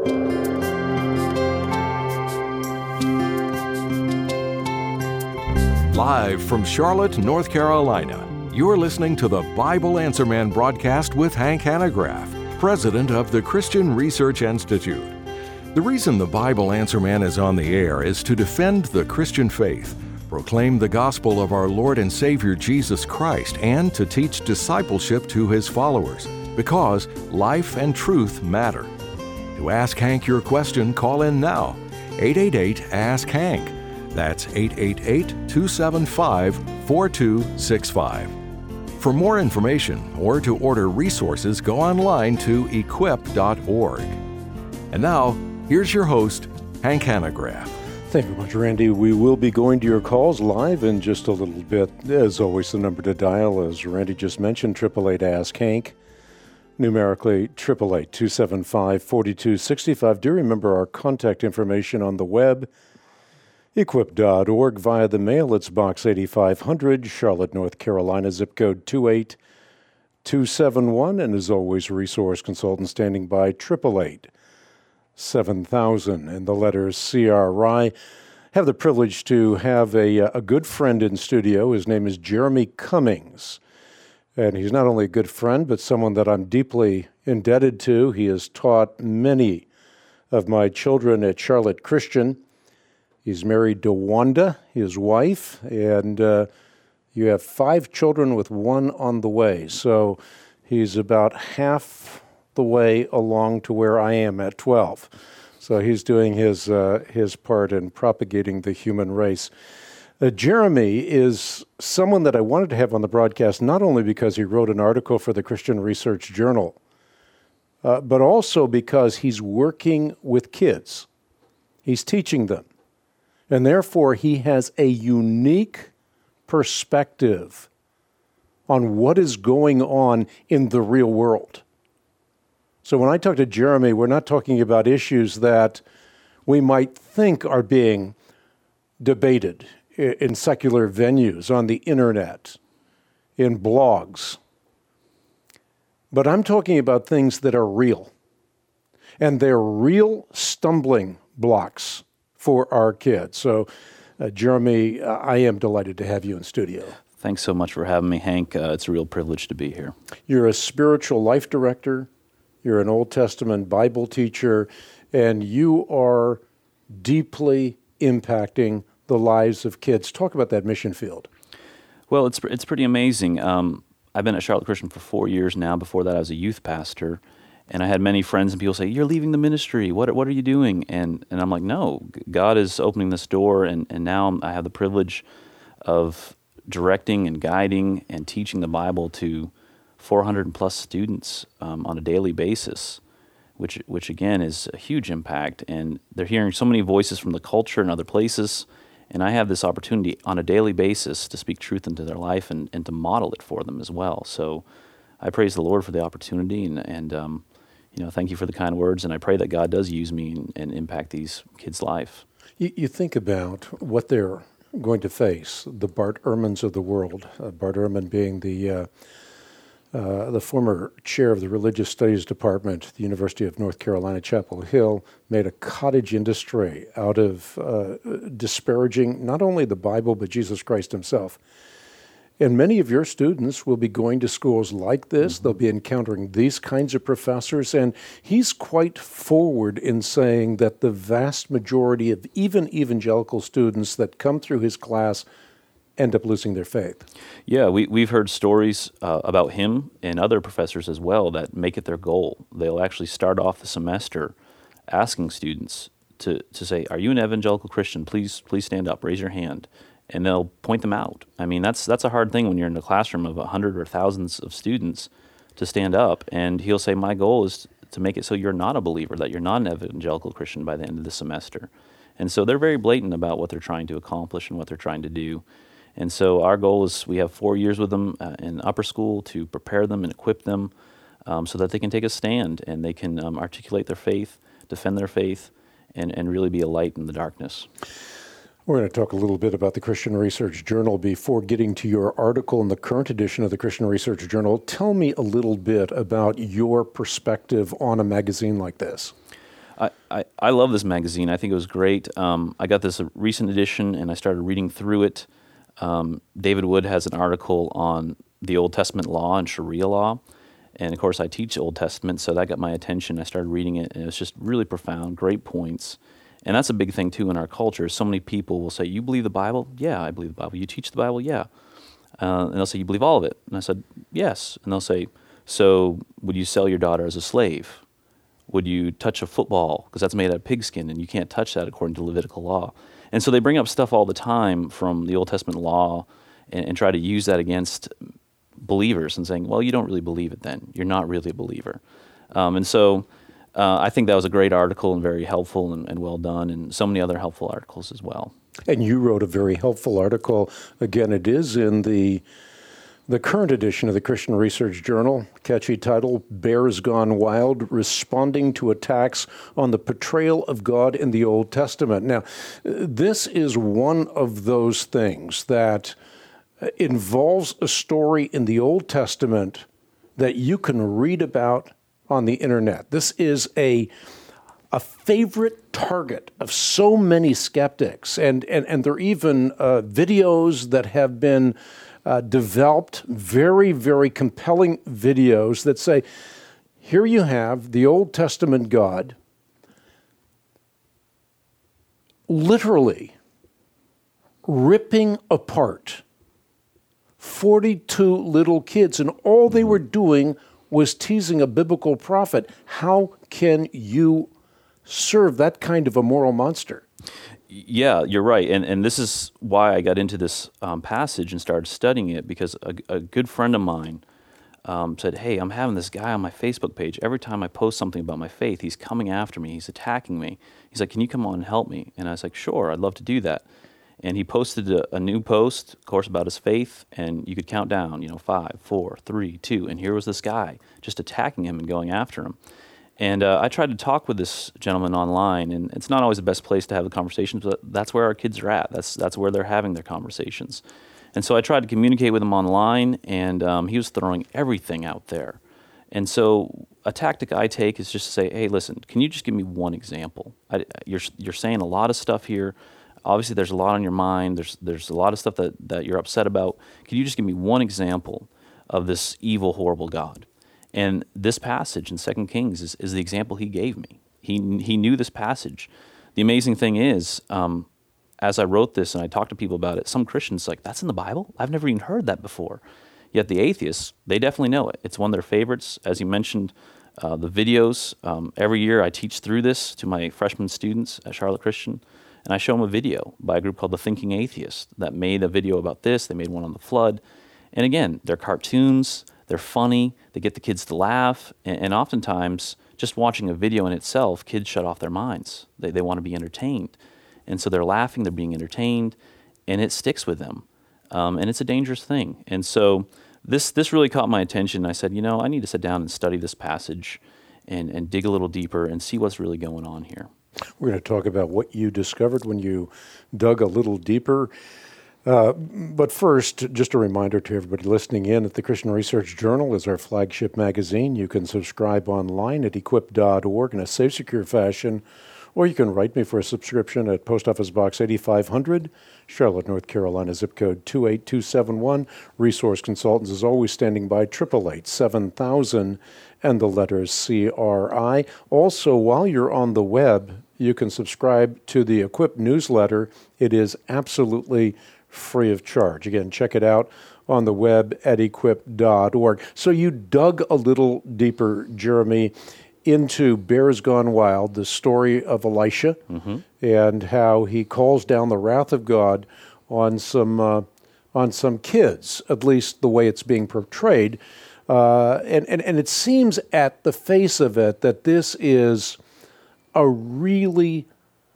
Live from Charlotte, North Carolina, you're listening to the Bible Answer Man broadcast with Hank Hanegraaff, president of the Christian Research Institute. The reason the Bible Answer Man is on the air is to defend the Christian faith, proclaim the gospel of our Lord and Savior Jesus Christ, and to teach discipleship to His followers, because life and truth matter. To ask Hank your question, call in now. 888-ASK-HANK. That's 888-275-4265. For more information or to order resources, go online to equip.org. And now, here's your host, Hank Hanegraaff. Thank you very much, Randy. We will be going to your calls live in just a little bit. As always, the number to dial, as Randy just mentioned, 888-ASK-HANK. Numerically, 888-275-4265. Do remember our contact information on the web, equip.org. Via the mail, it's Box 8500, Charlotte, North Carolina, zip code 28271. And as always, resource consultant standing by, 888-7000. And the letters CRI. Have the privilege to have a good friend in studio. His name is Jeremy Cummings. And he's not only a good friend, but someone that I'm deeply indebted to. He has taught many of my children at Charlotte Christian. He's married to Wanda, his wife, and you have 5 children with one on the way. So he's about half the way along to where I am at 12. So he's doing his part in propagating the human race. Jeremy is someone that I wanted to have on the broadcast, not only because he wrote an article for the Christian Research Journal, but also because he's working with kids. He's teaching them. And therefore, he has a unique perspective on what is going on in the real world. So when I talk to Jeremy, we're not talking about issues that we might think are being debated in secular venues, on the internet, in blogs. But I'm talking about things that are real. And they're real stumbling blocks for our kids. So, Jeremy, I am delighted to have you in studio. Thanks so much for having me, Hank. It's a real privilege to be here. You're a spiritual life director. You're an Old Testament Bible teacher, and you are deeply impacting the lives of kids. Talk about that mission field. Well, it's pretty amazing. I've been at Charlotte Christian for 4 years now. Before that, I was a youth pastor. And I had many friends and people say, "You're leaving the ministry. What are you doing?" And I'm like, no, God is opening this door, and now I have the privilege of directing and guiding and teaching the Bible to 400 plus students on a daily basis, which again is a huge impact. And they're hearing so many voices from the culture and other places, and I have this opportunity on a daily basis to speak truth into their life and to model it for them as well. So I praise the Lord for the opportunity, and thank you for the kind words, and I pray that God does use me and impact these kids' life. You think about what they're going to face, the Bart Ehrmans of the world, Bart Ehrman being the former chair of the Religious Studies Department at the University of North Carolina, Chapel Hill, made a cottage industry out of disparaging not only the Bible, but Jesus Christ himself. And many of your students will be going to schools like this. They'll be encountering these kinds of professors. And he's quite forward in saying that the vast majority of even evangelical students that come through his class end up losing their faith. Yeah, we've heard stories about him and other professors as well that make it their goal. They'll actually start off the semester asking students to say, "Are you an evangelical Christian? Please stand up, raise your hand." And they'll point them out. I mean, that's a hard thing when you're in a classroom of 100 or thousands of students to stand up. And he'll say, my goal is to make it so you're not a believer, that you're not an evangelical Christian by the end of the semester. And so they're very blatant about what they're trying to accomplish and what they're trying to do. And so our goal is we have 4 years with them in upper school to prepare them and equip them so that they can take a stand and they can articulate their faith, defend their faith, and really be a light in the darkness. We're going to talk a little bit about the Christian Research Journal before getting to your article in the current edition of the Christian Research Journal. Tell me a little bit about your perspective on a magazine like this. I love this magazine. I think it was great. I got this recent edition, and I started reading through it. David Wood has an article on the Old Testament law and Sharia law. And, of course, I teach Old Testament, so that got my attention. I started reading it, and it was just really profound, great points. And that's a big thing, too, in our culture. So many people will say, you believe the Bible? Yeah, I believe the Bible. You teach the Bible? Yeah. And they'll say, you believe all of it? And I said, yes. And they'll say, so would you sell your daughter as a slave? Would you touch a football? Because that's made out of pigskin, and you can't touch that according to Levitical law. And so they bring up stuff all the time from the Old Testament law and try to use that against believers and saying, well, you don't really believe it then. You're not really a believer. And so I think that was a great article and very helpful and well done, and so many other helpful articles as well. And you wrote a very helpful article. Again, it is in the current edition of the Christian Research Journal, catchy title, Bears Gone Wild, Responding to Attacks on the Portrayal of God in the Old Testament. Now, this is one of those things that involves a story in the Old Testament that you can read about on the internet. This is a favorite target of so many skeptics, and there are even videos that have been developed, very, very compelling videos that say, here you have the Old Testament God literally ripping apart 42 little kids, and all they were doing was teasing a biblical prophet. How can you serve that kind of a moral monster? Yeah, you're right. And this is why I got into this passage and started studying it, because a good friend of mine said, hey, I'm having this guy on my Facebook page. Every time I post something about my faith, he's coming after me. He's attacking me. He's like, can you come on and help me? And I was like, sure, I'd love to do that. And he posted a new post, of course, about his faith, and you could count down, 5, 4, 3, 2, and here was this guy just attacking him and going after him. And I tried to talk with this gentleman online, and it's not always the best place to have the conversations, but that's where our kids are at. That's where they're having their conversations. And so I tried to communicate with him online, and he was throwing everything out there. And so a tactic I take is just to say, hey, listen, can you just give me one example? You're saying a lot of stuff here. Obviously, there's a lot on your mind. There's a lot of stuff that you're upset about. Can you just give me one example of this evil, horrible God? And this passage in 2 Kings is the example he gave me. He knew this passage. The amazing thing is, as I wrote this and I talked to people about it, some Christians like, that's in the Bible? I've never even heard that before. Yet the atheists, they definitely know it. It's one of their favorites. As you mentioned, the videos, every year I teach through this to my freshman students at Charlotte Christian. And I show them a video by a group called The Thinking Atheist that made a video about this. They made one on the flood. And again, they're cartoons, they're funny, they get the kids to laugh. And oftentimes, just watching a video in itself, kids shut off their minds. They want to be entertained. And so they're laughing, they're being entertained, and it sticks with them. And it's a dangerous thing. And so this really caught my attention. I said, I need to sit down and study this passage and dig a little deeper and see what's really going on here. We're going to talk about what you discovered when you dug a little deeper. But first, just a reminder to everybody listening in that the Christian Research Journal is our flagship magazine. You can subscribe online at equip.org in a safe, secure fashion, or you can write me for a subscription at Post Office Box 8500, Charlotte, North Carolina, zip code 28271. Resource Consultants is always standing by, 888-7000 and the letters CRI. Also, while you're on the web, you can subscribe to the Equip newsletter. It is absolutely free of charge. Again, check it out on the web at equip.org. So you dug a little deeper, Jeremy, into Bears Gone Wild, the story of Elisha, and how he calls down the wrath of God on some kids, at least the way it's being portrayed. And it seems at the face of it that this is a really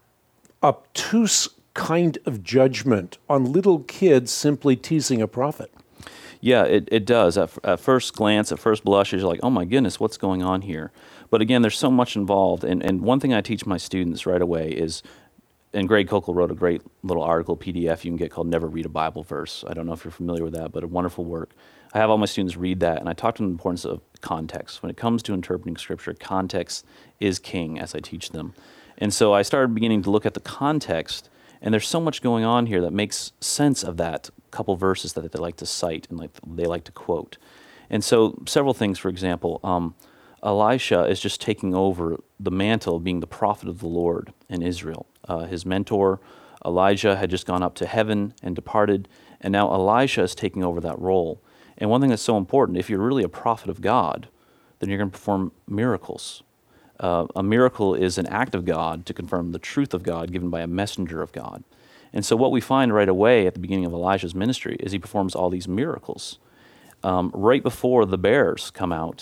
obtuse kind of judgment on little kids simply teasing a prophet. Yeah, it does. At first glance, at first blush, you're like, oh my goodness, what's going on here? But again, there's so much involved. And one thing I teach my students right away is, and Greg Koukl wrote a great little article, PDF you can get called Never Read a Bible Verse. I don't know if you're familiar with that, but a wonderful work. I have all my students read that, and I talk to them the importance of context. When it comes to interpreting Scripture, context is king, as I teach them. And so I started beginning to look at the context, and there's so much going on here that makes sense of that couple verses that they like to cite and they like to quote. And so several things, for example, Elisha is just taking over the mantle of being the prophet of the Lord in Israel. His mentor, Elijah, had just gone up to heaven and departed, and now Elisha is taking over that role. And one thing that's so important, if you're really a prophet of God, then you're going to perform miracles. A miracle is an act of God to confirm the truth of God given by a messenger of God. And so what we find right away at the beginning of Elijah's ministry is he performs all these miracles. Right before the bears come out,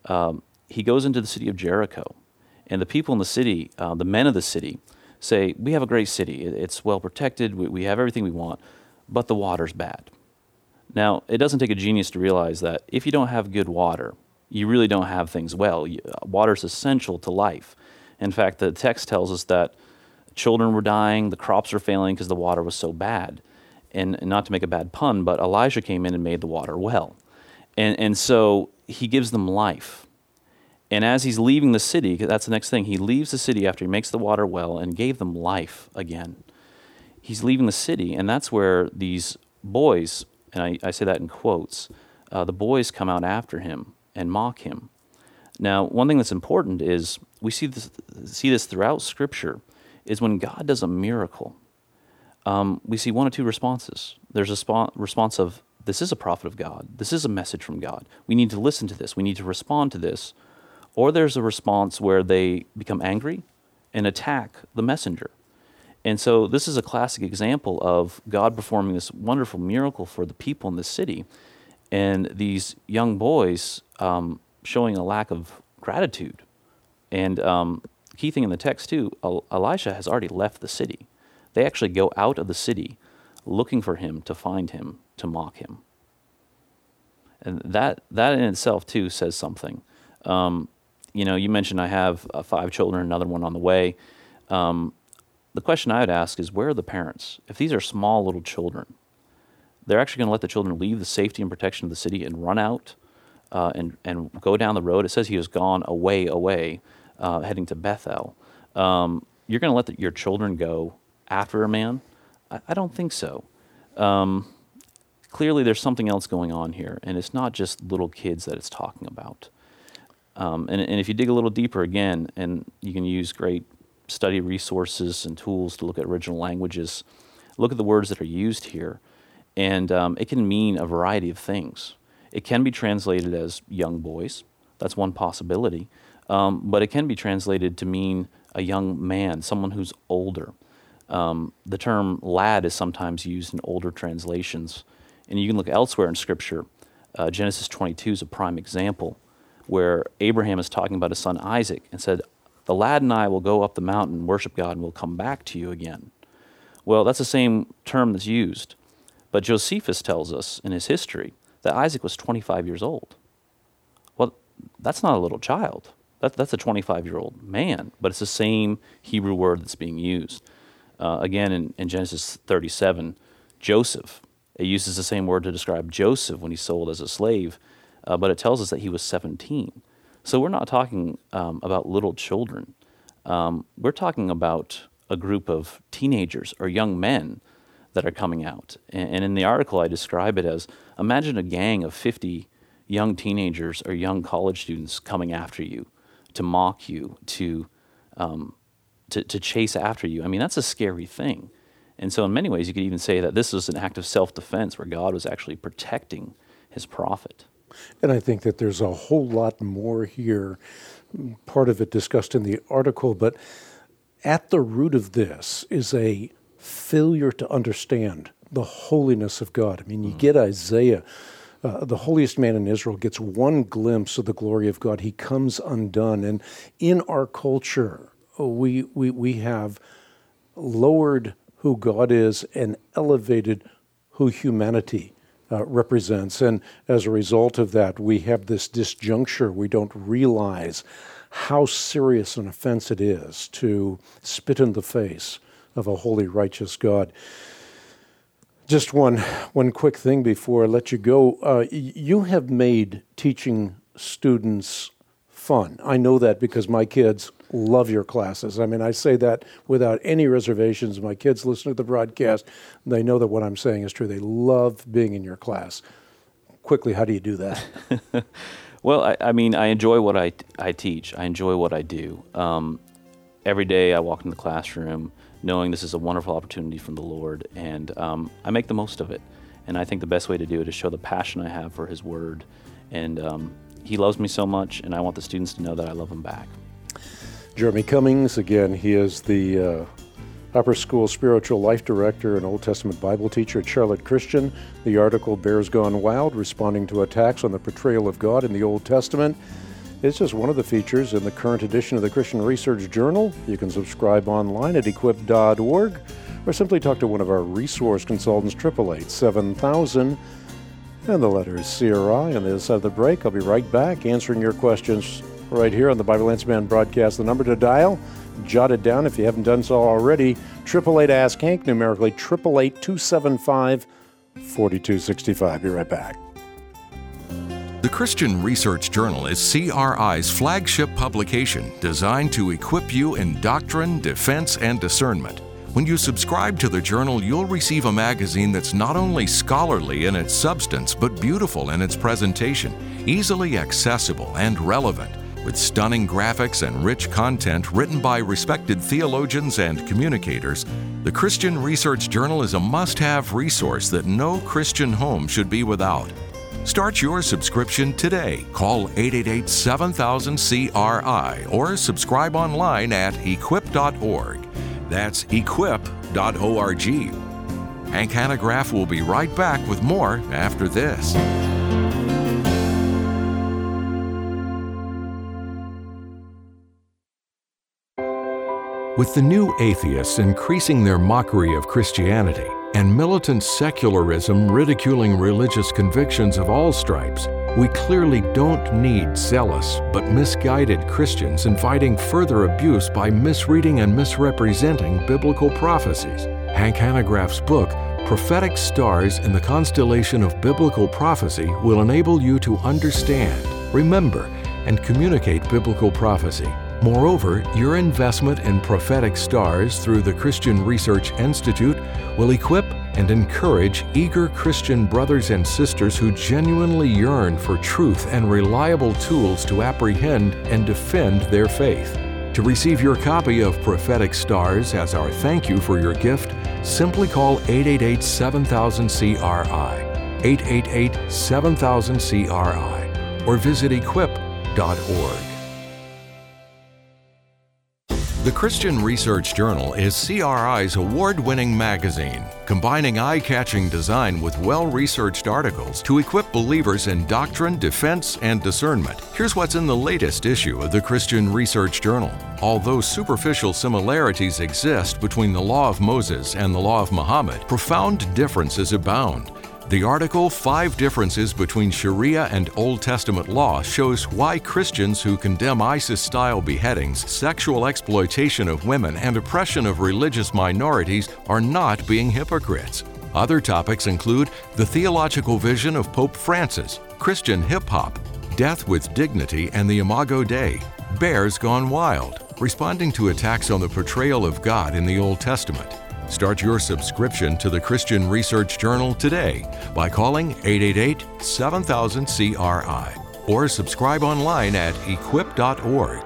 he goes into the city of Jericho, and the people in the city, the men of the city, say, we have a great city. It's well protected. We have everything we want, but the water's bad. Now, it doesn't take a genius to realize that if you don't have good water, you really don't have things well. Water is essential to life. In fact, the text tells us that children were dying, the crops were failing because the water was so bad. And not to make a bad pun, but Elijah came in and made the water well. And so he gives them life. And as he's leaving the city, that's the next thing, he leaves the city after he makes the water well and gave them life again. He's leaving the city, and that's where these boys, and I say that in quotes, the boys come out after him and mock him. Now, one thing that's important is we see this throughout Scripture, is when God does a miracle, we see one of two responses. There's a response of, this is a prophet of God. This is a message from God. We need to listen to this. We need to respond to this. Or there's a response where they become angry and attack the messenger. And so this is a classic example of God performing this wonderful miracle for the people in the city, and these young boys showing a lack of gratitude. And key thing in the text too, Elisha has already left the city. They actually go out of the city looking for him, to find him, to mock him. And that in itself too says something. You mentioned I have 5 children, another one on the way. The question I would ask is, where are the parents? If these are small little children, they're actually going to let the children leave the safety and protection of the city and run out and go down the road. It says he has gone away, heading to Bethel. You're going to let your children go after a man? I don't think so. Clearly there's something else going on here, and it's not just little kids that it's talking about. And if you dig a little deeper again, and you can use great study resources and tools to look at original languages, look at the words that are used here, and it can mean a variety of things. It can be translated as young boys. That's one possibility. But it can be translated to mean a young man, someone who's older. The term lad is sometimes used in older translations. And you can look elsewhere in Scripture. Genesis 22 is a prime example, where Abraham is talking about his son Isaac and said, the lad and I will go up the mountain and worship God, and we'll come back to you again. Well, that's the same term that's used. But Josephus tells us in his history that Isaac was 25 years old. Well, that's not a little child. That's a 25-year-old man, but it's the same Hebrew word that's being used. Again, in Genesis 37, Joseph, it uses the same word to describe Joseph when he's sold as a slave, but it tells us that he was 17. So we're not talking about little children. We're talking about a group of teenagers or young men that are coming out. And in the article, I describe it as, imagine a gang of 50 young teenagers or young college students coming after you, to mock you, to chase after you. I mean, that's a scary thing. And so in many ways, you could even say that this was an act of self-defense where God was actually protecting his prophet. And I think that there's a whole lot more here, part of it discussed in the article, but at the root of this is a failure to understand the holiness of God. I mean, you get Isaiah, the holiest man in Israel, gets one glimpse of the glory of God. He comes undone. And in our culture, we have lowered who God is and elevated who humanity represents. And as a result of that, we have this disjuncture. We don't realize how serious an offense it is to spit in the face of a holy, righteous God. Just one quick thing before I let you go. You have made teaching students fun. I know that because my kids love your classes. I mean, I say that without any reservations. My kids listen to the broadcast. They know that what I'm saying is true. They love being in your class. Quickly, how do you do that? Well, I mean, I enjoy what I teach. I enjoy what I do. Every day I walk into the classroom knowing this is a wonderful opportunity from the Lord, and I make the most of it. And I think the best way to do it is show the passion I have for His Word. And He loves me so much, and I want the students to know that I love them back. Jeremy Cummings, again, he is the Upper School Spiritual Life Director and Old Testament Bible teacher at Charlotte Christian. The article, Bears Gone Wild, Responding to Attacks on the Portrayal of God in the Old Testament. It's just one of the features in the current edition of the Christian Research Journal. You can subscribe online at equip.org or simply talk to one of our resource consultants, 888-7000. And the letter is CRI. On the other side of the break, I'll be right back answering your questions right here on the Bible Answer Man broadcast. The number to dial, jot it down if you haven't done so already, 888-ASK-HANK, numerically 888-275-4265. Be right back. The Christian Research Journal is CRI's flagship publication designed to equip you in doctrine, defense, and discernment. When you subscribe to the journal, you'll receive a magazine that's not only scholarly in its substance, but beautiful in its presentation, easily accessible and relevant, with stunning graphics and rich content written by respected theologians and communicators. The Christian Research Journal is a must-have resource that no Christian home should be without. Start your subscription today. Call 888-7000-CRI or subscribe online at equip.org. That's equip.org. Hank Hanegraaff will be right back with more after this. With the new atheists increasing their mockery of Christianity and militant secularism ridiculing religious convictions of all stripes, we clearly don't need zealous but misguided Christians inviting further abuse by misreading and misrepresenting biblical prophecies. Hank Hanegraaff's book, Prophetic Stars in the Constellation of Biblical Prophecy, will enable you to understand, remember, and communicate biblical prophecy. Moreover, your investment in prophetic stars through the Christian Research Institute will equip and encourage eager Christian brothers and sisters who genuinely yearn for truth and reliable tools to apprehend and defend their faith. To receive your copy of Prophetic Stars as our thank you for your gift, simply call 888-7000-CRI, 888-7000-CRI, or visit equip.org. The Christian Research Journal is CRI's award-winning magazine, combining eye-catching design with well-researched articles to equip believers in doctrine, defense, and discernment. Here's what's in the latest issue of the Christian Research Journal. Although superficial similarities exist between the Law of Moses and the Law of Muhammad, profound differences abound. The article, 5 Differences Between Sharia and Old Testament Law, shows why Christians who condemn ISIS-style beheadings, sexual exploitation of women, and oppression of religious minorities are not being hypocrites. Other topics include the theological vision of Pope Francis, Christian hip-hop, death with dignity and the Imago Dei, Bears Gone Wild, responding to attacks on the portrayal of God in the Old Testament. Start your subscription to the Christian Research Journal today by calling 888-7000-CRI or subscribe online at equip.org.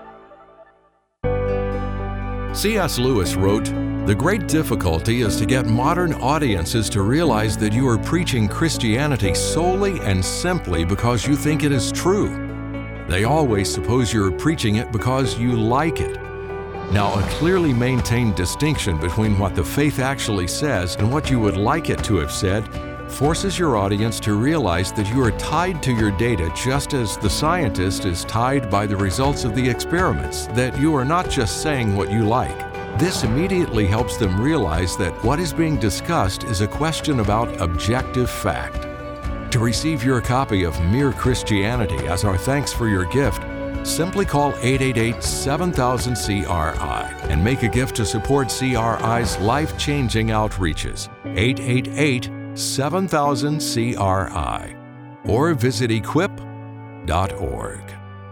C.S. Lewis wrote, "The great difficulty is to get modern audiences to realize that you are preaching Christianity solely and simply because you think it is true. They always suppose you're preaching it because you like it. Now, a clearly maintained distinction between what the faith actually says and what you would like it to have said forces your audience to realize that you are tied to your data just as the scientist is tied by the results of the experiments, that you are not just saying what you like. This immediately helps them realize that what is being discussed is a question about objective fact. To receive your copy of Mere Christianity as our thanks for your gift, Simply call 888-7000-CRI and make a gift to support CRI's life-changing outreaches. 888-7000-CRI. Or visit equip.org.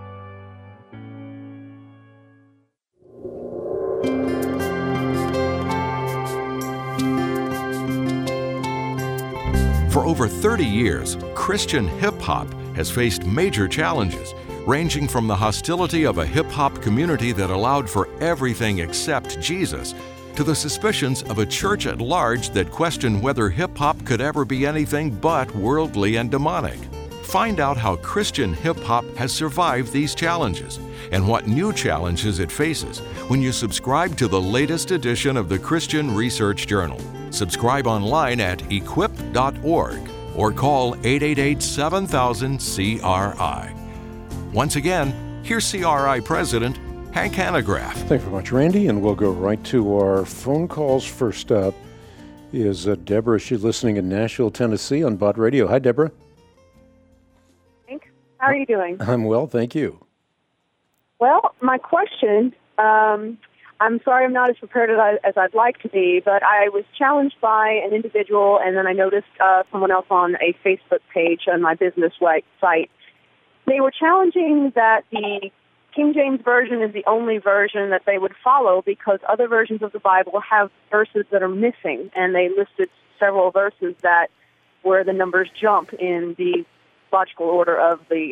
For over 30 years, Christian hip-hop has faced major challenges, ranging from the hostility of a hip-hop community that allowed for everything except Jesus, to the suspicions of a church at large that questioned whether hip-hop could ever be anything but worldly and demonic. Find out how Christian hip-hop has survived these challenges and what new challenges it faces when you subscribe to the latest edition of the Christian Research Journal. Subscribe online at equip.org or call 888-7000-CRI. Once again, here's CRI President Hank Hanegraaff. Thank you very much, Randy, and we'll go right to our phone calls. First up is Deborah. She's listening in Nashville, Tennessee on Bott Radio. Hi, Deborah. Hank, how are you doing? I'm well, thank you. Well, my question, I'm sorry I'm not as prepared as I'd like to be, but I was challenged by an individual, and then I noticed someone else on a Facebook page on my business site. They were challenging that the King James Version is the only version that they would follow because other versions of the Bible have verses that are missing, and they listed several verses that where the numbers jump in the logical order of the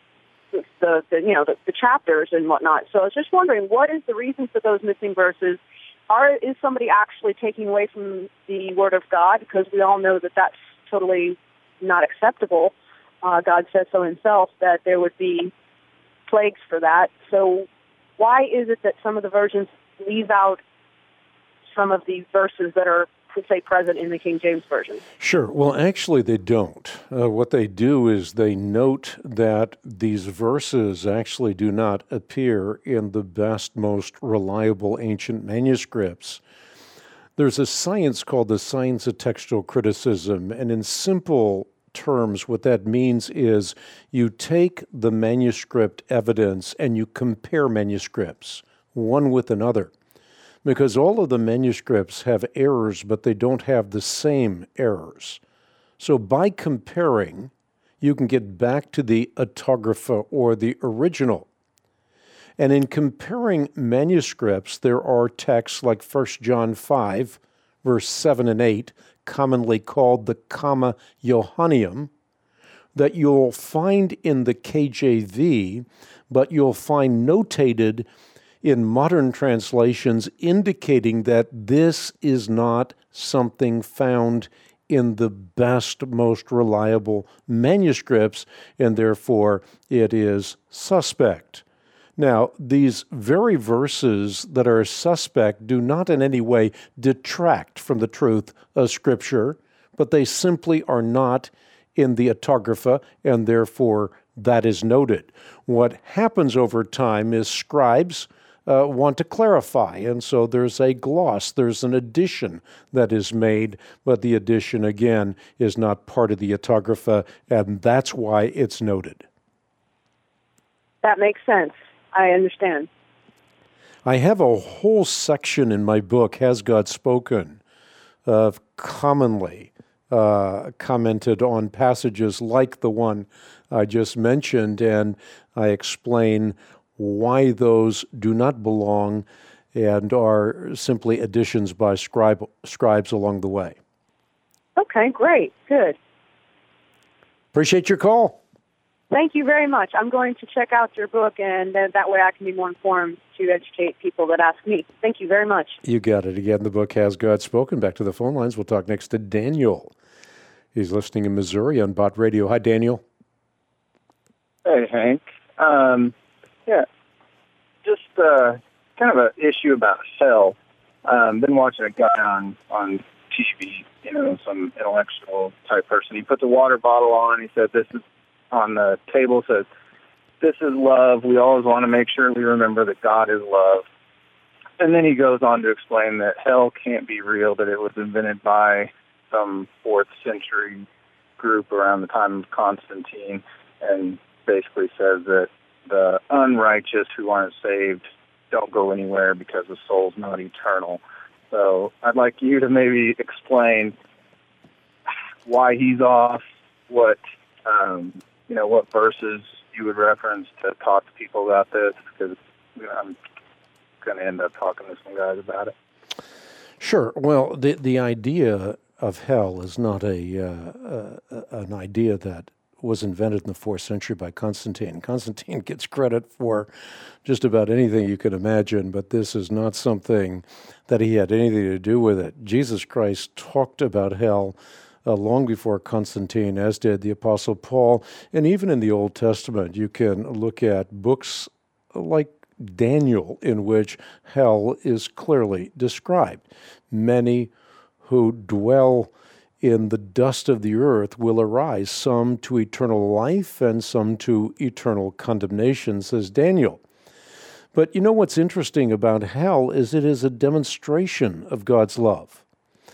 chapters and whatnot. So I was just wondering, what is the reason for those missing verses? Is somebody actually taking away from the Word of God? Because we all know that that's totally not acceptable. God said so himself that there would be plagues for that. So why is it that some of the versions leave out some of the verses that are, to say, present in the King James Version? Sure. Well, actually, they don't. What they do is they note that these verses actually do not appear in the best, most reliable ancient manuscripts. There's a science called the science of textual criticism, and in simple terms, what that means is you take the manuscript evidence and you compare manuscripts, one with another. Because all of the manuscripts have errors, but they don't have the same errors. So by comparing, you can get back to the autographa or the original. And in comparing manuscripts, there are texts like 1 John 5, verse 7 and 8, commonly called the Comma Johanneum, that you'll find in the KJV, but you'll find notated in modern translations indicating that this is not something found in the best, most reliable manuscripts, and therefore it is suspect. Now, these very verses that are suspect do not in any way detract from the truth of Scripture, but they simply are not in the autographa, and therefore that is noted. What happens over time is scribes want to clarify, and so there's a gloss, there's an addition that is made, but the addition, again, is not part of the autographa, and that's why it's noted. That makes sense. I understand. I have a whole section in my book, Has God Spoken, of commonly commented on passages like the one I just mentioned, and I explain why those do not belong and are simply additions by scribes along the way. Okay, great. Good. Appreciate your call. Thank you very much. I'm going to check out your book, and that way I can be more informed to educate people that ask me. Thank you very much. You got it. Again, the book Has God Spoken. Back to the phone lines. We'll talk next to Daniel. He's listening in Missouri on Bott Radio. Hi, Daniel. Hey, Hank. Just kind of an issue about hell. Been watching a guy on TV, some intellectual type person. He put the water bottle on. He said, this is on the table, says, this is love. We always want to make sure we remember that God is love. And then he goes on to explain that hell can't be real, that it was invented by some 4th century group around the time of Constantine, and basically says that the unrighteous who aren't saved don't go anywhere because the soul's not eternal. So I'd like you to maybe explain why he's off, what verses you would reference to talk to people about this, because I'm going to end up talking to some guys about it. Sure. Well, the idea of hell is not an idea that was invented in the 4th century by Constantine. Constantine gets credit for just about anything you can imagine, but this is not something that he had anything to do with it. Jesus Christ talked about hell long before Constantine, as did the Apostle Paul. And even in the Old Testament, you can look at books like Daniel, in which hell is clearly described. Many who dwell in the dust of the earth will arise, some to eternal life and some to eternal condemnation, says Daniel. But you know what's interesting about hell is it is a demonstration of God's love.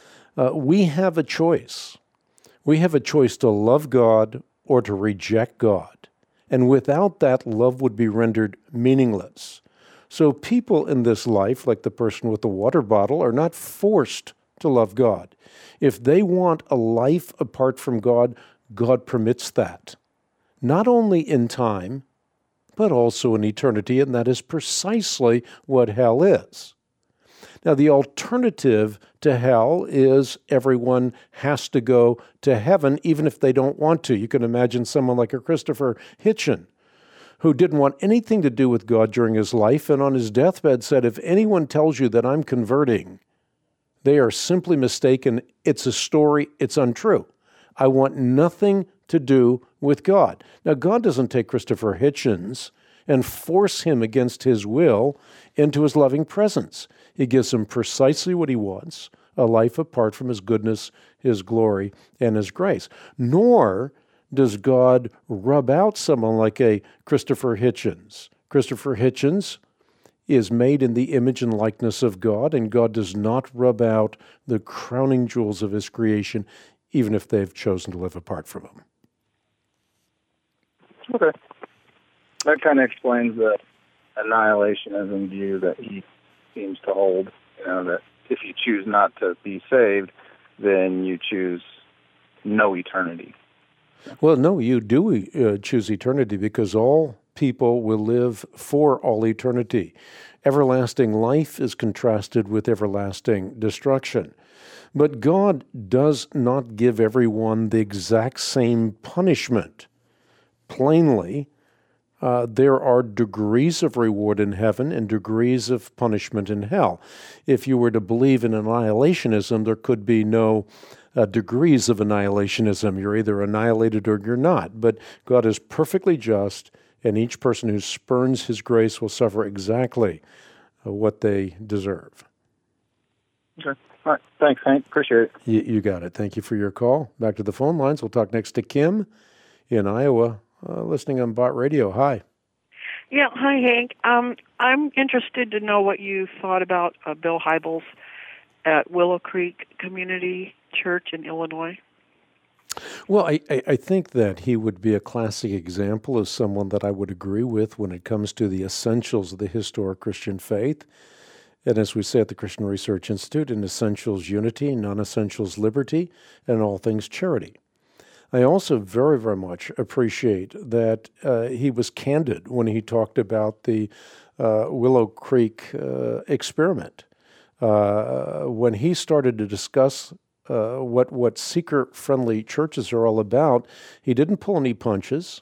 We have a choice. We have a choice to love God or to reject God. And without that, love would be rendered meaningless. So people in this life, like the person with the water bottle, are not forced to love God. If they want a life apart from God, God permits that. Not only in time, but also in eternity, and that is precisely what hell is. Now, the alternative to hell is everyone has to go to heaven, even if they don't want to. You can imagine someone like a Christopher Hitchin, who didn't want anything to do with God during his life, and on his deathbed said, if anyone tells you that I'm converting, they are simply mistaken. It's a story. It's untrue. I want nothing to do with God. Now, God doesn't take Christopher Hitchens and force him against his will into his loving presence. He gives him precisely what he wants, a life apart from his goodness, his glory, and his grace. Nor does God rub out someone like a Christopher Hitchens. Christopher Hitchens is made in the image and likeness of God, and God does not rub out the crowning jewels of his creation, even if they've chosen to live apart from him. Okay. That kind of explains the annihilationism view that he seems to hold, that if you choose not to be saved, then you choose no eternity. Well, no, you do choose eternity, because all people will live for all eternity. Everlasting life is contrasted with everlasting destruction. But God does not give everyone the exact same punishment. Plainly, there are degrees of reward in heaven and degrees of punishment in hell. If you were to believe in annihilationism, there could be no degrees of annihilationism. You're either annihilated or you're not. But God is perfectly just, and each person who spurns his grace will suffer exactly what they deserve. Okay. All right. Thanks, Hank. Appreciate it. You got it. Thank you for your call. Back to the phone lines. We'll talk next to Kim in Iowa, listening on Bott Radio. Hi. Yeah. Hi, Hank. I'm interested to know what you thought about Bill Hybels at Willow Creek Community Church in Illinois. Well, I think that he would be a classic example of someone that I would agree with when it comes to the essentials of the historic Christian faith. And as we say at the Christian Research Institute, in essentials unity, non-essentials liberty, and in all things charity. I also very, very much appreciate that he was candid when he talked about the Willow Creek experiment. When he started to discuss what seeker-friendly churches are all about, he didn't pull any punches.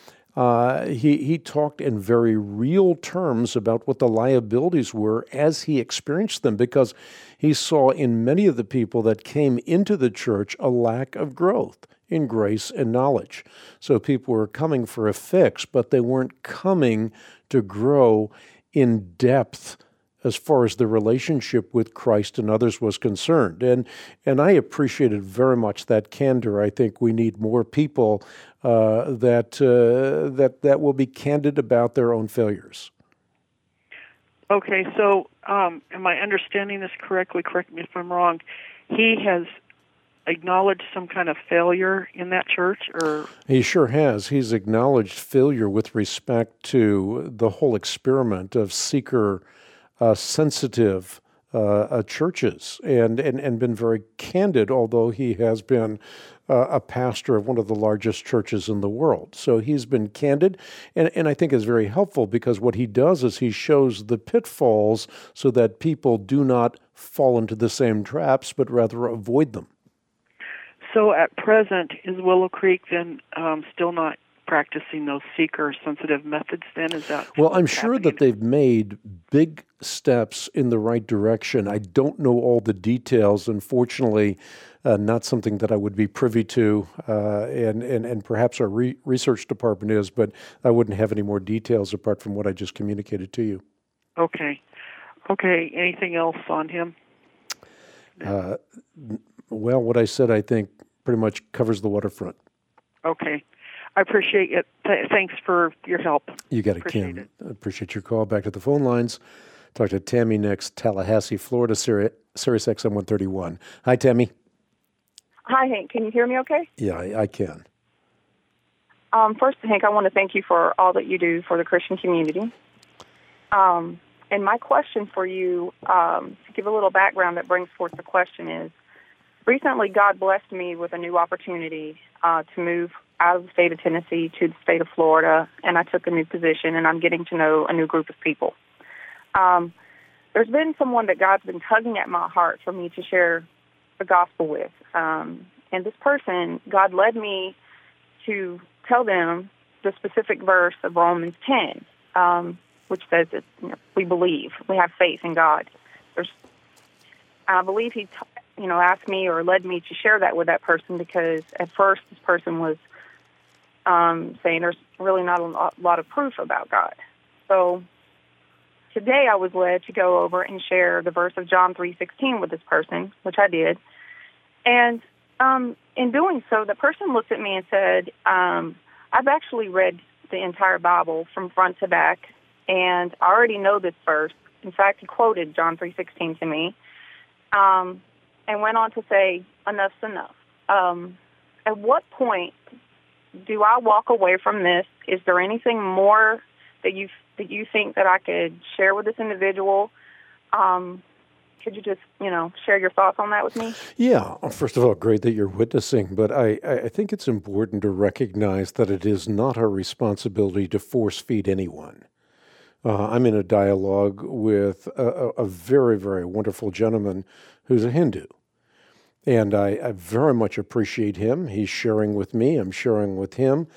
He talked in very real terms about what the liabilities were as he experienced them, because he saw in many of the people that came into the church a lack of growth in grace and knowledge. So people were coming for a fix, but they weren't coming to grow in depth as far as the relationship with Christ and others was concerned. And I appreciated very much that candor. I think we need more people that will be candid about their own failures. Okay, so am I understanding this correctly? Correct me if I'm wrong. He has acknowledged some kind of failure in that church, or? He sure has. He's acknowledged failure with respect to the whole experiment of seeker-sensitive churches, and been very candid, although he has been a pastor of one of the largest churches in the world. So he's been candid, and I think is very helpful, because what he does is he shows the pitfalls so that people do not fall into the same traps, but rather avoid them. So at present, is Willow Creek then still not practicing those seeker-sensitive methods then? Is that well, I'm sure that they've made big steps in the right direction. I don't know all the details, unfortunately, not something that I would be privy to, and perhaps our research department is, but I wouldn't have any more details apart from what I just communicated to you. Okay. Anything else on him? Well, what I said, I think, pretty much covers the waterfront. Okay. I appreciate it. Thanks for your help. You got it, Kim. I appreciate your call. Back to the phone lines. Talk to Tammy next, Tallahassee, Florida, Sirius XM 131. Hi, Tammy. Hi, Hank. Can you hear me okay? Yeah, I can. First, Hank, I want to thank you for all that you do for the Christian community. And my question for you, to give a little background that brings forth the question, is recently God blessed me with a new opportunity to move out of the state of Tennessee to the state of Florida, and I took a new position, and I'm getting to know a new group of people. There's been someone that God's been tugging at my heart for me to share the gospel with. And this person, God led me to tell them the specific verse of Romans 10, which says that we believe, we have faith in God. I believe he asked me or led me to share that with that person, because at first this person was saying there's really not a lot of proof about God. So today I was led to go over and share the verse of John 3:16 with this person, which I did. And in doing so, the person looked at me and said, I've actually read the entire Bible from front to back, and I already know this verse. In fact, he quoted John 3:16 to me, and went on to say, enough's enough. At what point do I walk away from this? Is there anything more that you think that I could share with this individual? Could you just, share your thoughts on that with me? Yeah. First of all, great that you're witnessing, but I think it's important to recognize that it is not our responsibility to force-feed anyone. I'm in a dialogue with a very, very wonderful gentleman who's a Hindu. And I very much appreciate him. He's sharing with me. I'm sharing with him.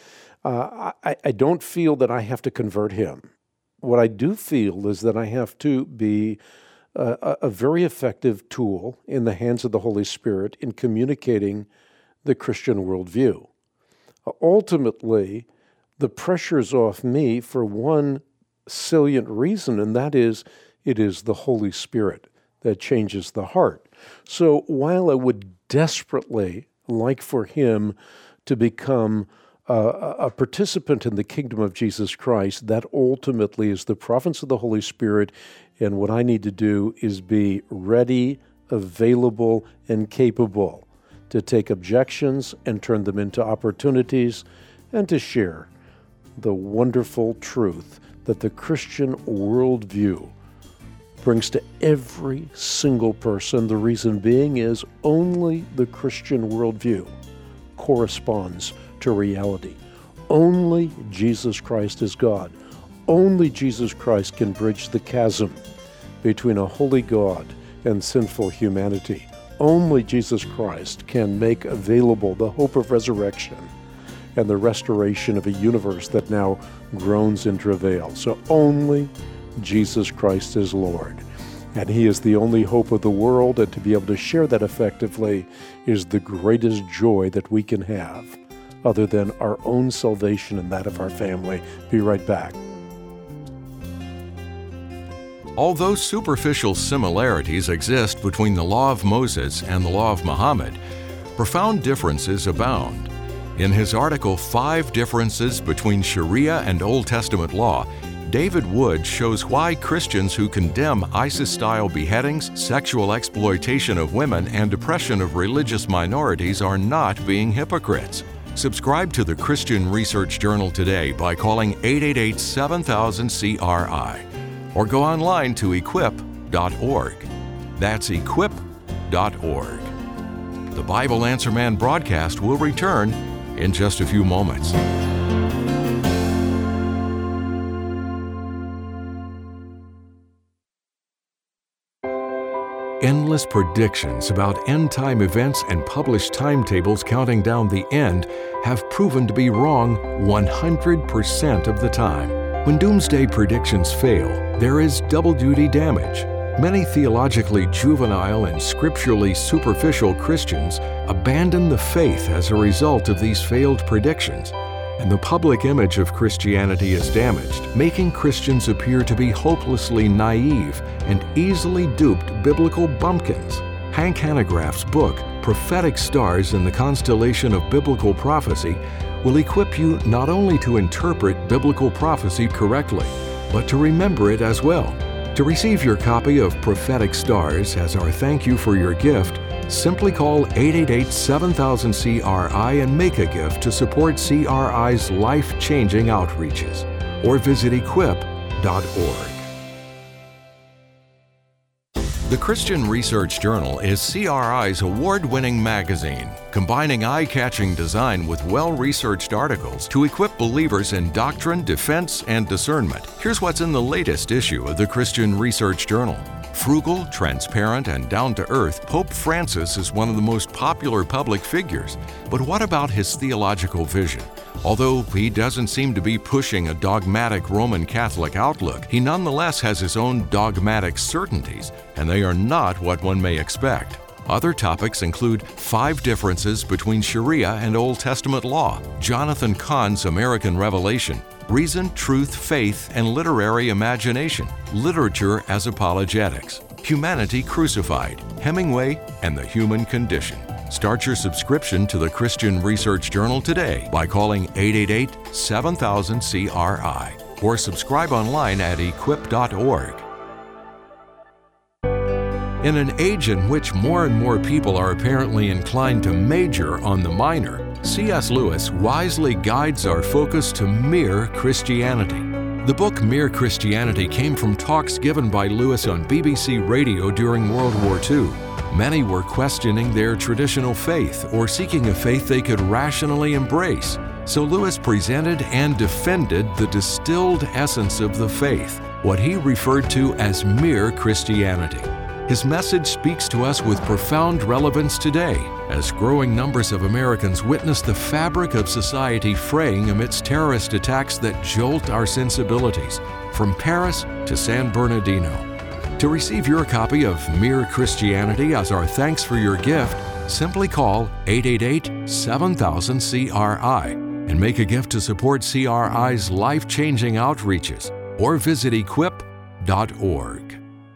I don't feel that I have to convert him. What I do feel is that I have to be a very effective tool in the hands of the Holy Spirit in communicating the Christian worldview. Ultimately, the pressure's off me for one salient reason, and that is it is the Holy Spirit that changes the heart. So while I would desperately like for him to become a participant in the kingdom of Jesus Christ, that ultimately is the province of the Holy Spirit, and what I need to do is be ready, available, and capable to take objections and turn them into opportunities, and to share the wonderful truth that the Christian worldview brings to every single person. The reason being is only the Christian worldview corresponds to reality. Only Jesus Christ is God. Only Jesus Christ can bridge the chasm between a holy God and sinful humanity. Only Jesus Christ can make available the hope of resurrection and the restoration of a universe that now groans in travail. So only Jesus Christ is Lord. And he is the only hope of the world, and to be able to share that effectively is the greatest joy that we can have, other than our own salvation and that of our family. Be right back. Although superficial similarities exist between the law of Moses and the law of Muhammad, profound differences abound. In his article, 5 Differences Between Sharia and Old Testament Law, David Wood shows why Christians who condemn ISIS-style beheadings, sexual exploitation of women, and oppression of religious minorities are not being hypocrites. Subscribe to the Christian Research Journal today by calling 888-7000-CRI or go online to equip.org. That's equip.org. The Bible Answer Man broadcast will return in just a few moments. Endless predictions about end-time events and published timetables counting down the end have proven to be wrong 100% of the time. When doomsday predictions fail, there is double-duty damage. Many theologically juvenile and scripturally superficial Christians abandon the faith as a result of these failed predictions, and the public image of Christianity is damaged, making Christians appear to be hopelessly naive and easily duped biblical bumpkins. Hank Hanegraaff's book, Prophetic Stars in the Constellation of Biblical Prophecy, will equip you not only to interpret biblical prophecy correctly, but to remember it as well. To receive your copy of Prophetic Stars as our thank you for your gift, simply call 888-7000-CRI and make a gift to support CRI's life-changing outreaches, or visit equip.org. The Christian Research Journal is CRI's award-winning magazine, combining eye-catching design with well-researched articles to equip believers in doctrine, defense, and discernment. Here's what's in the latest issue of the Christian Research Journal. Frugal, transparent, and down-to-earth, Pope Francis is one of the most popular public figures. But what about his theological vision? Although he doesn't seem to be pushing a dogmatic Roman Catholic outlook, he nonetheless has his own dogmatic certainties, and they are not what one may expect. Other topics include 5 differences between Sharia and Old Testament law, Jonathan Cahn's American Revelation, reason, truth, faith, and literary imagination, literature as apologetics, humanity crucified, Hemingway, and the human condition. Start your subscription to the Christian Research Journal today by calling 888-7000-CRI or subscribe online at equip.org. In an age in which more and more people are apparently inclined to major on the minor, C.S. Lewis wisely guides our focus to mere Christianity. The book Mere Christianity came from talks given by Lewis on BBC Radio during World War II. Many were questioning their traditional faith or seeking a faith they could rationally embrace. So Lewis presented and defended the distilled essence of the faith, what he referred to as mere Christianity. His message speaks to us with profound relevance today, as growing numbers of Americans witness the fabric of society fraying amidst terrorist attacks that jolt our sensibilities, from Paris to San Bernardino. To receive your copy of Mere Christianity as our thanks for your gift, simply call 888-7000-CRI and make a gift to support CRI's life-changing outreaches, or visit equip.org.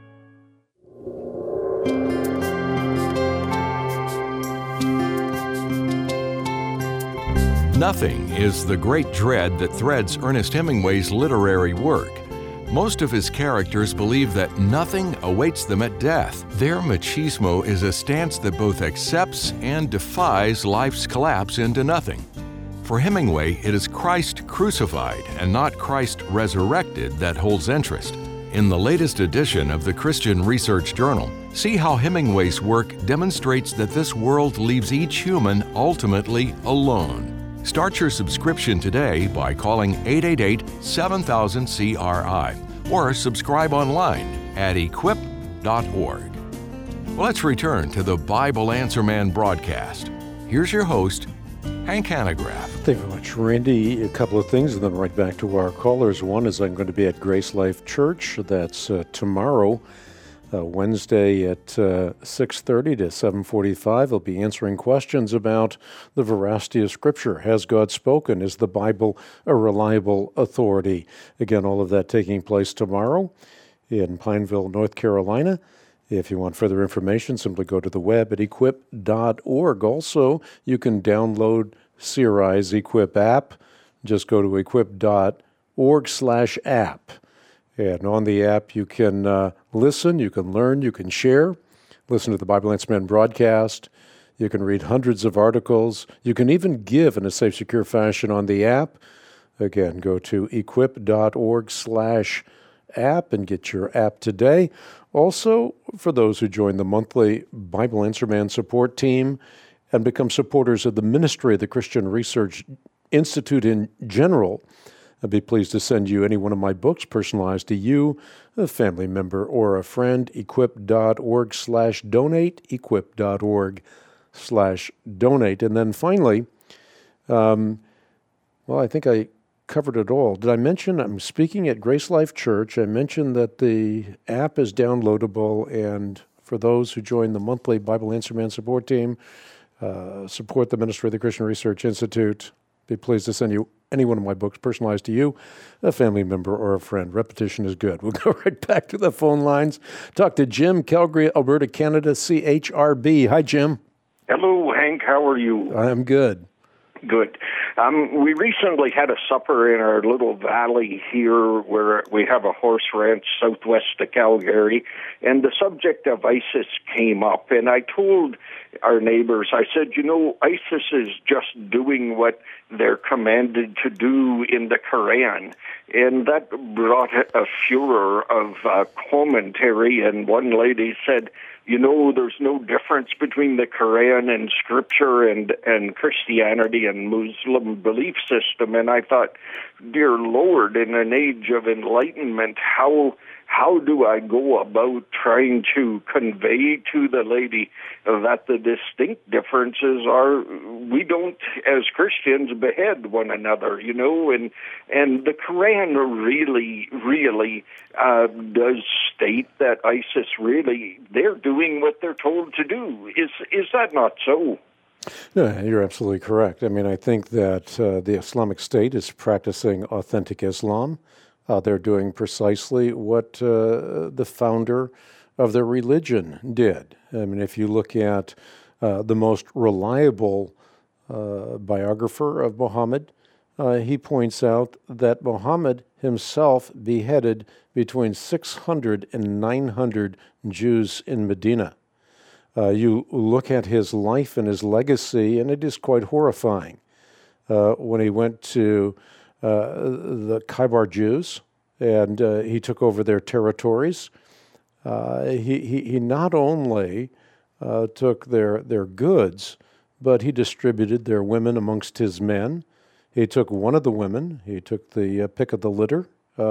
Nothing is the great dread that threads Ernest Hemingway's literary work. Most of his characters believe that nothing awaits them at death. Their machismo is a stance that both accepts and defies life's collapse into nothing. For Hemingway, it is Christ crucified and not Christ resurrected that holds interest. In the latest edition of the Christian Research Journal, see how Hemingway's work demonstrates that this world leaves each human ultimately alone. Start your subscription today by calling 888-7000-CRI or subscribe online at equip.org. Well, let's return to the Bible Answer Man broadcast. Here's your host, Hank Hanegraaff. Thank you very much, Randy. A couple of things, and then right back to our callers. One is I'm going to be at Grace Life Church. That's tomorrow, Wednesday at 6:30 to 7:45. I'll be answering questions about the veracity of Scripture. Has God spoken? Is the Bible a reliable authority? Again, all of that taking place tomorrow in Pineville, North Carolina. If you want further information, simply go to the web at equip.org. Also, you can download CRI's Equip app. Just go to equip.org/app. And on the app, you can listen, you can learn, you can share, listen to the Bible Answer Man broadcast. You can read hundreds of articles. You can even give in a safe, secure fashion on the app. Again, go to equip.org/app and get your app today. Also, for those who join the monthly Bible Answer Man support team and become supporters of the ministry of the Christian Research Institute in general, I'd be pleased to send you any one of my books personalized to you, a family member, or a friend. Equip.org/donate, equip.org/donate. And then finally, I think I covered it all. Did I mention I'm speaking at Grace Life Church? I mentioned that the app is downloadable, and for those who join the monthly Bible Answer Man support team, support the ministry of the Christian Research Institute, be pleased to send you any one of my books personalized to you, a family member, or a friend. Repetition is good. We'll go right back to the phone lines. Talk to Jim, Calgary, Alberta, Canada, CHRB. Hi, Jim. Hello, Hank. How are you? I'm good. Good. We recently had a supper in our little valley here where we have a horse ranch southwest of Calgary, and the subject of ISIS came up, and I told our neighbors, I said, ISIS is just doing what they're commanded to do in the Quran, and that brought a furor of commentary, and one lady said, there's no difference between the Quran and Scripture and Christianity and Muslim belief system. And I thought, dear Lord, in an age of enlightenment, how do I go about trying to convey to the lady that the distinct differences are we don't, as Christians, behead one another, and the Quran really does state that ISIS they're doing what they're told to do. Is that not so? No, you're absolutely correct. I mean, I think that the Islamic State is practicing authentic Islam. They're doing precisely what the founder of their religion did. I mean, if you look at the most reliable biographer of Muhammad, he points out that Muhammad himself beheaded between 600 and 900 Jews in Medina. You look at his life and his legacy, and it is quite horrifying. When he went to the Khaybar Jews, and he took over their territories. He not only took their goods, but he distributed their women amongst his men. He took one of the women. He took the pick of the litter,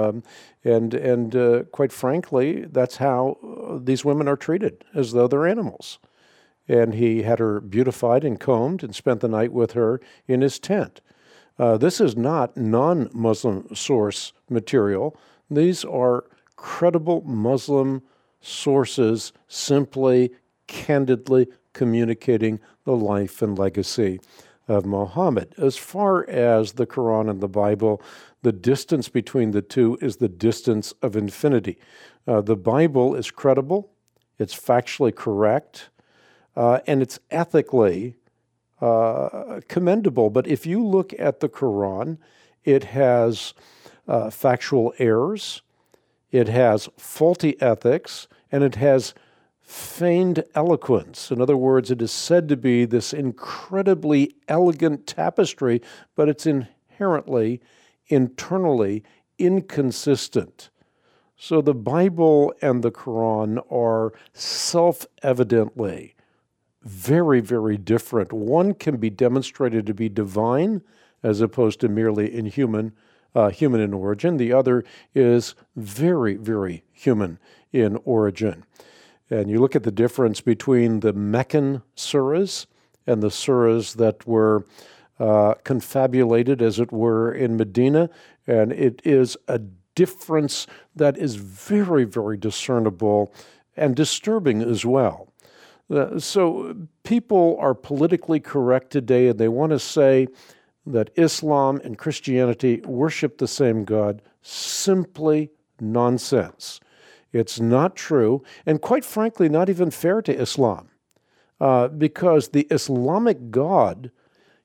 and quite frankly, that's how these women are treated, as though they're animals. And he had her beautified and combed and spent the night with her in his tent. This is not non-Muslim source material. These are credible Muslim sources simply, candidly communicating the life and legacy of Muhammad. As far as the Quran and the Bible, the distance between the two is the distance of infinity. The Bible is credible, it's factually correct, and it's ethically commendable. But if you look at the Quran, it has factual errors, it has faulty ethics, and it has feigned eloquence. In other words, it is said to be this incredibly elegant tapestry, but it's inherently, internally inconsistent. So the Bible and the Quran are self-evidently very, very different. One can be demonstrated to be divine as opposed to merely human in origin. The other is very, very human in origin. And you look at the difference between the Meccan surahs and the surahs that were confabulated, as it were, in Medina, and it is a difference that is very, very discernible and disturbing as well. So people are politically correct today, and they want to say that Islam and Christianity worship the same God. Simply nonsense. It's not true, and quite frankly, not even fair to Islam, because the Islamic God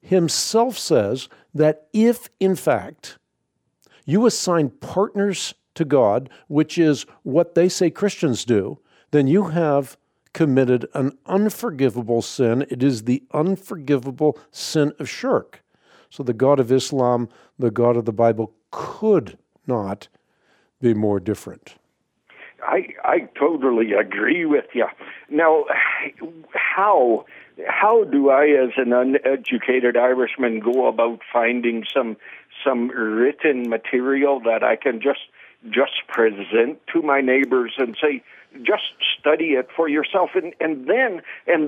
himself says that if, in fact, you assign partners to God, which is what they say Christians do, then you have committed an unforgivable sin. It is the unforgivable sin of shirk. So the God of Islam, the God of the Bible, could not be more different. I totally agree with you. Now, how do I, as an uneducated Irishman, go about finding some written material that I can just present to my neighbors and say, just study it for yourself? And then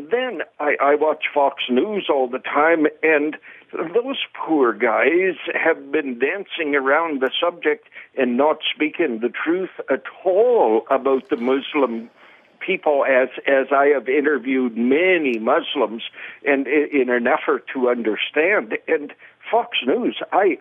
I watch Fox News all the time, and those poor guys have been dancing around the subject and not speaking the truth at all about the Muslim people, as I have interviewed many Muslims, and in an effort to understand. And Fox News, I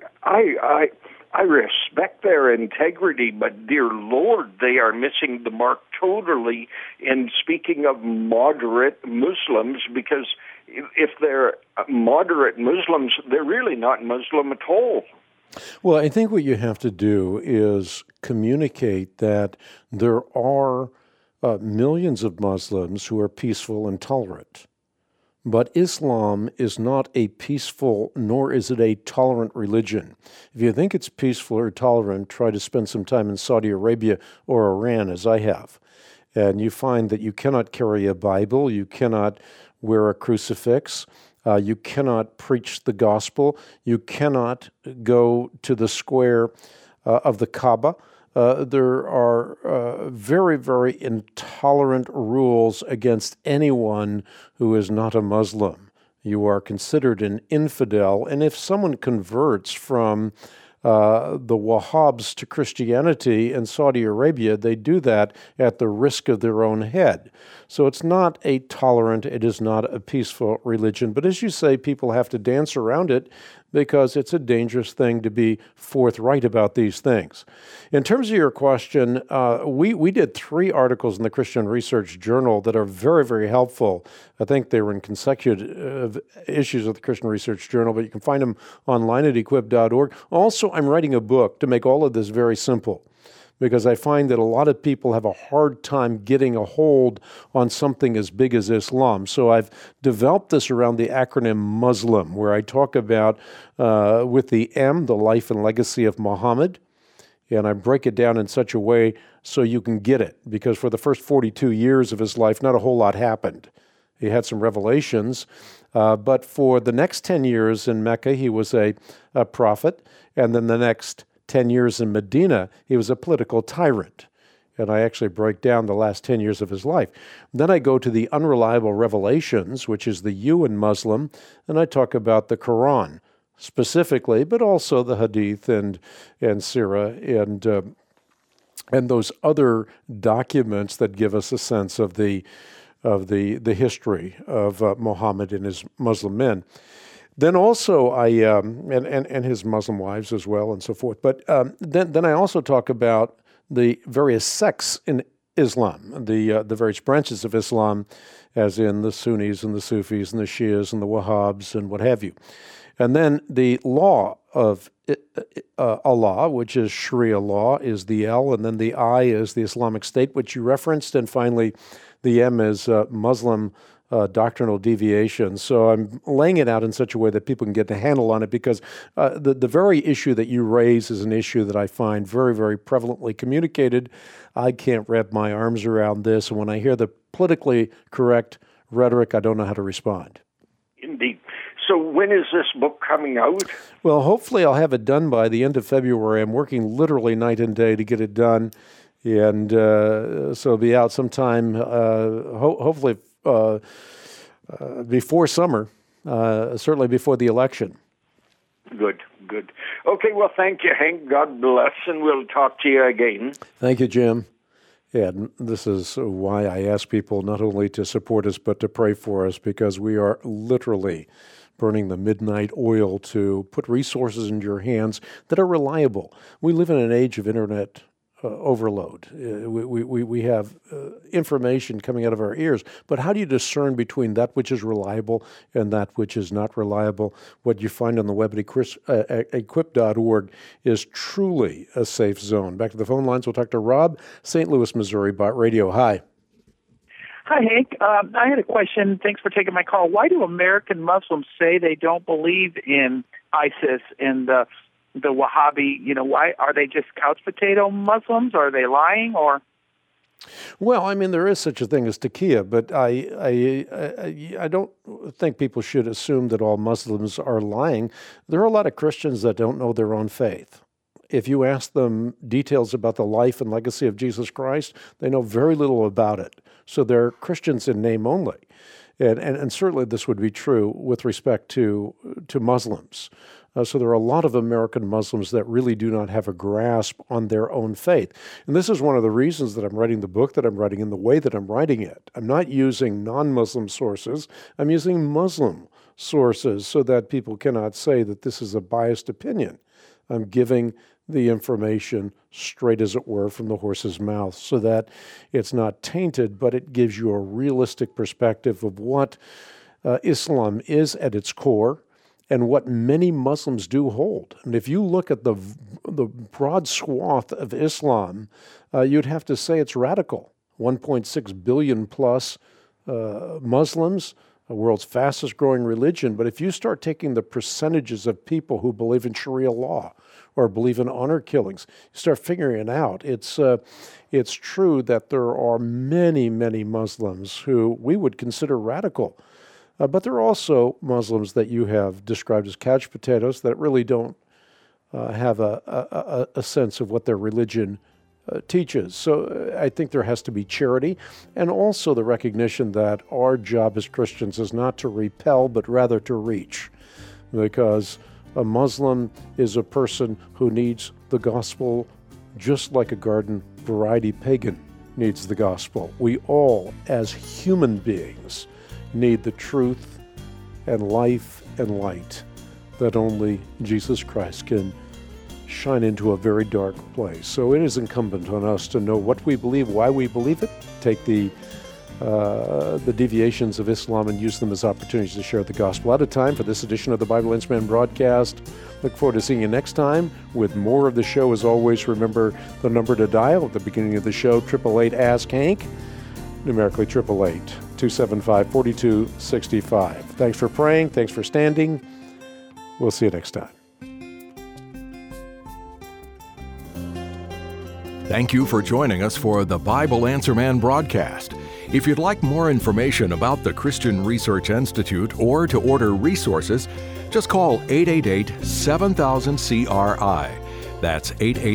respect their integrity, but dear Lord, they are missing the mark totally in speaking of moderate Muslims, because if they're moderate Muslims, they're really not Muslim at all. Well, I think what you have to do is communicate that there are millions of Muslims who are peaceful and tolerant. But Islam is not a peaceful, nor is it a tolerant religion. If you think it's peaceful or tolerant, try to spend some time in Saudi Arabia or Iran, as I have. And you find that you cannot carry a Bible, you cannot wear a crucifix, you cannot preach the gospel, you cannot go to the square of the Kaaba. There are very, very intolerant rules against anyone who is not a Muslim. You are considered an infidel, and if someone converts from the Wahhabs to Christianity in Saudi Arabia, they do that at the risk of their own head. So it's not a tolerant, it is not a peaceful religion. But as you say, people have to dance around it because it's a dangerous thing to be forthright about these things. In terms of your question, we did 3 articles in the Christian Research Journal that are very, very helpful. I think they were in consecutive issues of the Christian Research Journal, but you can find them online at equip.org. Also, I'm writing a book to make all of this very simple, because I find that a lot of people have a hard time getting a hold on something as big as Islam. So I've developed this around the acronym Muslim, where I talk about, with the M, the life and legacy of Muhammad, and I break it down in such a way so you can get it, because for the first 42 years of his life, not a whole lot happened. He had some revelations, but for the next 10 years in Mecca, he was a prophet, and then the next 10 years in Medina, he was a political tyrant. And I actually break down the last 10 years of his life. Then I go to the unreliable revelations, which is the U in Muslim, and I talk about the Quran specifically, but also the Hadith and Sirah and those other documents that give us a sense of the history of Muhammad and his Muslim men. Then also and his Muslim wives as well, and so forth. But then I also talk about the various sects in Islam, the various branches of Islam, as in the Sunnis and the Sufis and the Shias and the Wahhabs and what have you. And then the law of Allah, which is Sharia law, is the L, and then the I is the Islamic State, which you referenced, and finally the M is Muslim doctrinal deviation. So I'm laying it out in such a way that people can get a handle on it, because the very issue that you raise is an issue that I find very, very prevalently communicated. I can't wrap my arms around this, and when I hear the politically correct rhetoric, I don't know how to respond. Indeed. So when is this book coming out? Well, hopefully I'll have it done by the end of February. I'm working literally night and day to get it done, and so it'll be out sometime, hopefully before summer, certainly before the election. Good. Okay, well, thank you, Hank. God bless, and we'll talk to you again. Thank you, Jim. And this is why I ask people not only to support us, but to pray for us, because we are literally burning the midnight oil to put resources into your hands that are reliable. We live in an age of internet overload. We have information coming out of our ears, but how do you discern between that which is reliable and that which is not reliable? What you find on the web at equip.org is truly a safe zone. Back to the phone lines, we'll talk to Rob, St. Louis, Missouri, Bot Radio. Hi. Hi, Hank. I had a question. Thanks for taking my call. Why do American Muslims say they don't believe in ISIS and the Wahhabi? Why are they just couch potato Muslims? Are they lying? Or well, I mean, there is such a thing as taqiyya, but I don't think people should assume that all Muslims are lying. There are a lot of Christians that don't know their own faith. If you ask them details about the life and legacy of Jesus Christ, they know very little about it. So they're Christians in name only. And certainly this would be true with respect to Muslims. So there are a lot of American Muslims that really do not have a grasp on their own faith. And this is one of the reasons that I'm writing the book that I'm writing in the way that I'm writing it. I'm not using non-Muslim sources. I'm using Muslim sources so that people cannot say that this is a biased opinion. I'm giving the information straight, as it were, from the horse's mouth so that it's not tainted, but it gives you a realistic perspective of what Islam is at its core and what many Muslims do hold. And if you look at the broad swath of Islam, you'd have to say it's radical. 1.6 billion plus Muslims, the world's fastest growing religion. But if you start taking the percentages of people who believe in Sharia law or believe in honor killings, you start figuring it out. It's true that there are many, many Muslims who we would consider radical. But there are also Muslims that you have described as couch potatoes that really don't have a sense of what their religion teaches. So I think there has to be charity and also the recognition that our job as Christians is not to repel, but rather to reach. Because a Muslim is a person who needs the gospel just like a garden variety pagan needs the gospel. We all, as human beings, need the truth and life and light that only Jesus Christ can shine into a very dark place. So it is incumbent on us to know what we believe, why we believe it, take the deviations of Islam and use them as opportunities to share the gospel. Out of time for this edition of the Bible Answer Man broadcast. Look forward to seeing you next time with more of the show. As always, remember the number to dial at the beginning of the show, 888-ASK-HANK, numerically 888-275-4265. Thanks for praying. Thanks for standing. We'll see you next time. Thank you for joining us for the Bible Answer Man broadcast. If you'd like more information about the Christian Research Institute or to order resources, just call 888-7000-CRI. That's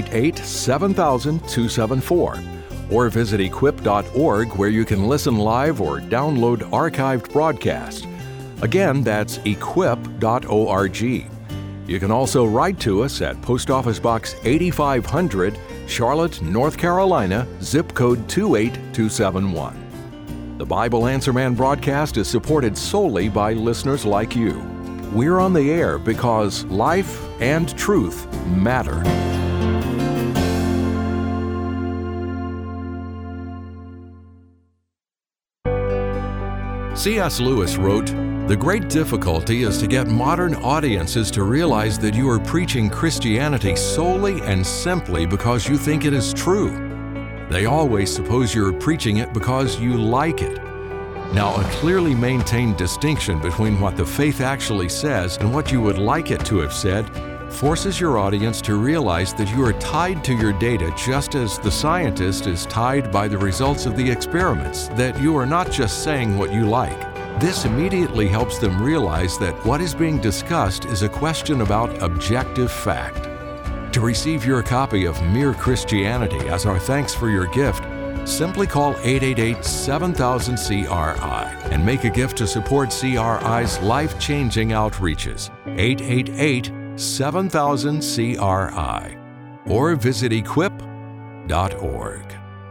888-7000-274. Or visit equip.org where you can listen live or download archived broadcasts. Again, that's equip.org. You can also write to us at Post Office Box 8500, Charlotte, North Carolina, zip code 28271. The Bible Answer Man broadcast is supported solely by listeners like you. We're on the air because life and truth matter. C.S. Lewis wrote, "The great difficulty is to get modern audiences to realize that you are preaching Christianity solely and simply because you think it is true. They always suppose you're preaching it because you like it." Now, a clearly maintained distinction between what the faith actually says and what you would like it to have said forces your audience to realize that you are tied to your data just as the scientist is tied by the results of the experiments, that you are not just saying what you like. This immediately helps them realize that what is being discussed is a question about objective fact. To receive your copy of Mere Christianity as our thanks for your gift, simply call 888-7000-CRI and make a gift to support CRI's life-changing outreaches. 888-7000-CRI or visit equip.org.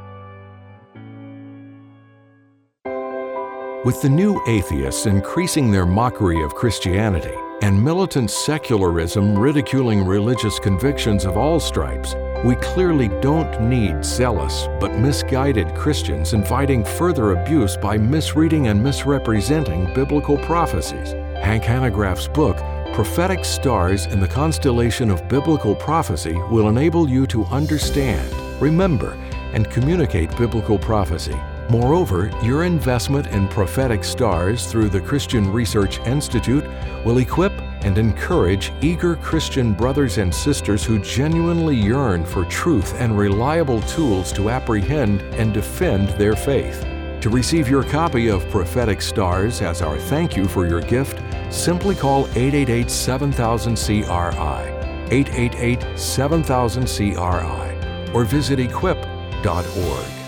With the new atheists increasing their mockery of Christianity and militant secularism ridiculing religious convictions of all stripes, We clearly don't need zealous but misguided Christians inviting further abuse by misreading and misrepresenting biblical prophecies. Hank Hanegraaff's book, Prophetic Stars in the Constellation of Biblical Prophecy, will enable you to understand, remember, and communicate biblical prophecy. Moreover, your investment in prophetic stars through the Christian Research Institute will equip and encourage eager Christian brothers and sisters who genuinely yearn for truth and reliable tools to apprehend and defend their faith. To receive your copy of Prophetic Stars as our thank you for your gift, simply call 888-7000-CRI, 888-7000-CRI, or visit equip.org.